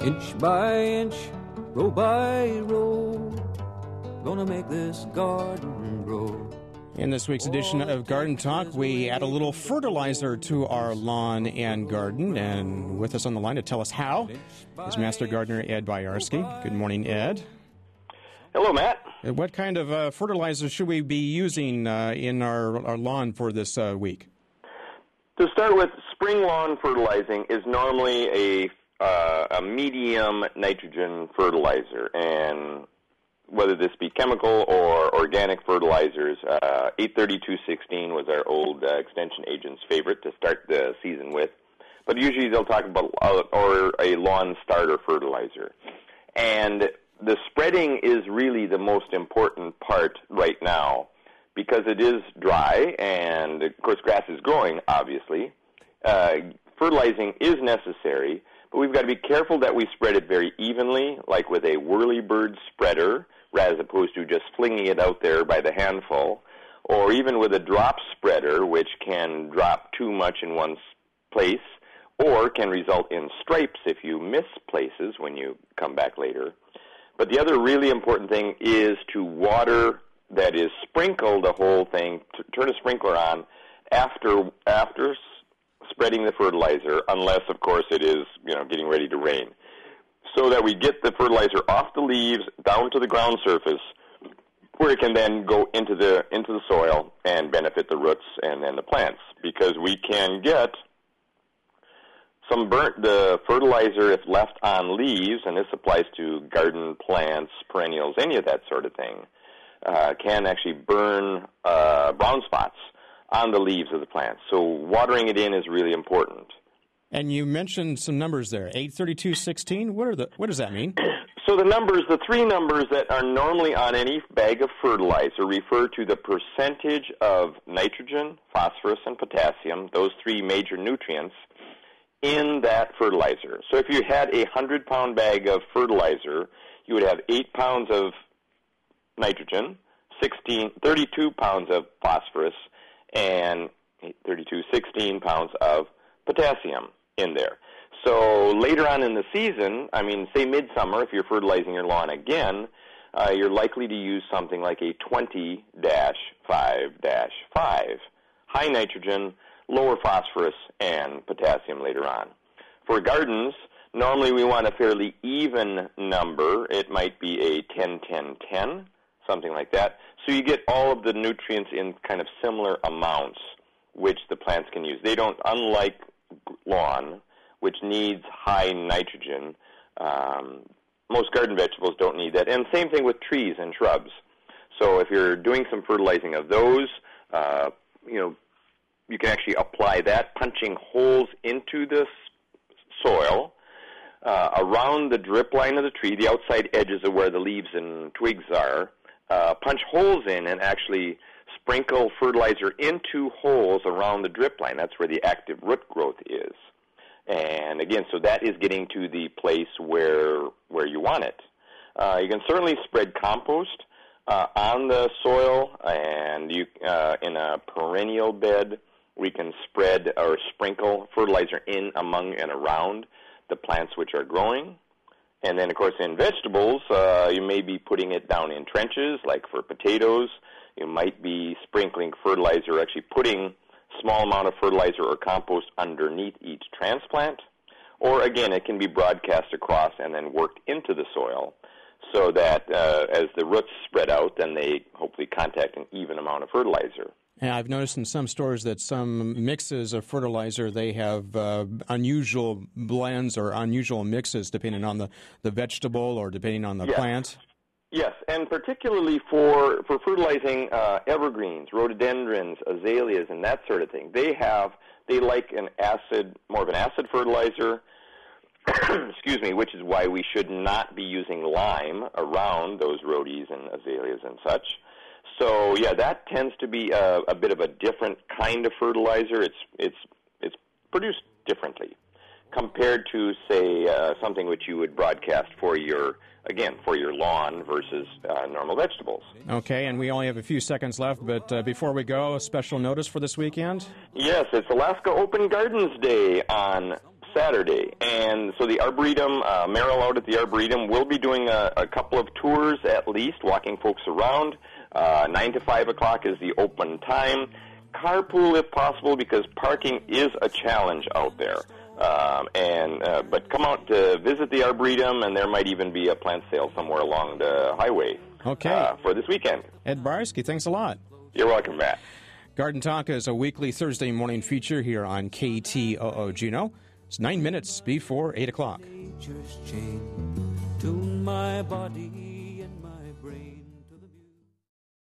Inch by inch, row by row, gonna make this garden grow. In this week's edition of Garden Talk, we add a little fertilizer to our lawn and garden. And with us on the line to tell us how is Master Gardener Ed Boyarsky. Good morning, Ed. Hello, Matt. What kind of fertilizer should we be using in our lawn for this week? To start with, spring lawn fertilizing is normally a medium nitrogen fertilizer, and whether this be chemical or organic fertilizers, 832-16 was our old extension agent's favorite to start the season with. But usually they'll talk about or a lawn starter fertilizer. And the spreading is really the most important part right now because it is dry and, of course, grass is growing, obviously. Fertilizing is necessary, but we've got to be careful that we spread it very evenly, like with a whirlybird spreader, as opposed to just flinging it out there by the handful, or even with a drop spreader, which can drop too much in one place, or can result in stripes if you miss places when you come back later. But the other really important thing is to water, that is, sprinkle the whole thing, turn a sprinkler on after spreading the fertilizer, unless, of course, it is getting ready to rain, so that we get the fertilizer off the leaves down to the ground surface, where it can then go into the soil and benefit the roots and then the plants. Because we can get some the fertilizer if left on leaves, and this applies to garden plants, perennials, any of that sort of thing, can actually burn brown spots on the leaves of the plants. So watering it in is really important. And you mentioned some numbers there, 832-16. What does that mean? So the three numbers that are normally on any bag of fertilizer refer to the percentage of nitrogen, phosphorus, and potassium, those three major nutrients, in that fertilizer. So if you had a 100-pound bag of fertilizer, you would have 8 pounds of nitrogen, 32 pounds of phosphorus, and 16 pounds of potassium in there. So later on in the season, say midsummer, if you're fertilizing your lawn again, you're likely to use something like a 20-5-5, high nitrogen, lower phosphorus, and potassium later on. For gardens, normally we want a fairly even number. It might be a 10-10-10, something like that. So you get all of the nutrients in kind of similar amounts, which the plants can use. They don't, unlike lawn, which needs high nitrogen, most garden vegetables don't need that. And same thing with trees and shrubs. So if you're doing some fertilizing of those, you can actually apply that, punching holes into the soil around the drip line of the tree, the outside edges of where the leaves and twigs are. Punch holes in and actually sprinkle fertilizer into holes around the drip line. That's where the active root growth is. And again, so that is getting to the place where you want it. You can certainly spread compost on the soil, and you in a perennial bed, we can spread or sprinkle fertilizer in, among, and around the plants which are growing. And then, of course, in vegetables, you may be putting it down in trenches, like for potatoes. You might be sprinkling fertilizer, actually putting a small amount of fertilizer or compost underneath each transplant. Or, again, it can be broadcast across and then worked into the soil so that as the roots spread out, then they hopefully contact an even amount of fertilizer. And I've noticed in some stores that some mixes of fertilizer, they have unusual blends or unusual mixes depending on the vegetable or depending on the plant. Yes, and particularly for fertilizing evergreens, rhododendrons, azaleas, and that sort of thing. They like more of an acid fertilizer, excuse me, which is why we should not be using lime around those rhodies and azaleas and such. So, that tends to be a bit of a different kind of fertilizer. It's produced differently compared to, say, something which you would broadcast for your lawn versus normal vegetables. Okay, and we only have a few seconds left, but before we go, a special notice for this weekend? Yes, it's Alaska Open Gardens Day on Saturday. And so the Arboretum, Merrill out at the Arboretum will be doing a couple of tours at least, walking folks around. 9 to 5 o'clock is the open time. Carpool if possible, because parking is a challenge out there. But come out to visit the Arboretum, and there might even be a plant sale somewhere along the highway for this weekend. Ed Bajarski, thanks a lot. You're welcome, Matt. Garden Talk is a weekly Thursday morning feature here on KTOO Juneau. It's 9 minutes before 8 o'clock. Nature's chain to my body.